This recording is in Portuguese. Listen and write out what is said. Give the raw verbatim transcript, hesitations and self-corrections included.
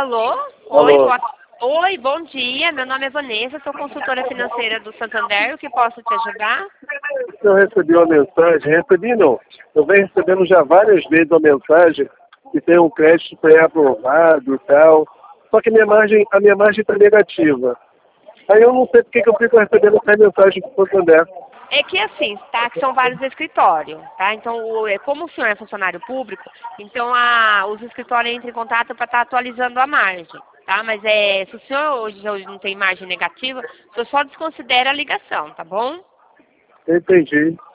Alô? Oi, Alô. boa... Oi, bom dia. Meu nome é Vanessa, sou consultora financeira do Santander. O que posso te ajudar? Eu recebi uma mensagem, recebi não, eu venho recebendo já várias vezes uma mensagem que tem um crédito pré-aprovado e tal, só que minha margem, a minha margem está negativa. Aí eu não sei porque que eu fico recebendo essa mensagem do Santander. É que assim, tá? Que são vários escritórios, tá? Então, o- é como o senhor é funcionário público, então a, os escritórios entram em contato para estar atualizando a margem, tá? Mas é, se o senhor hoje, hoje não tem margem negativa, o senhor só desconsidera a ligação, tá bom? Entendi.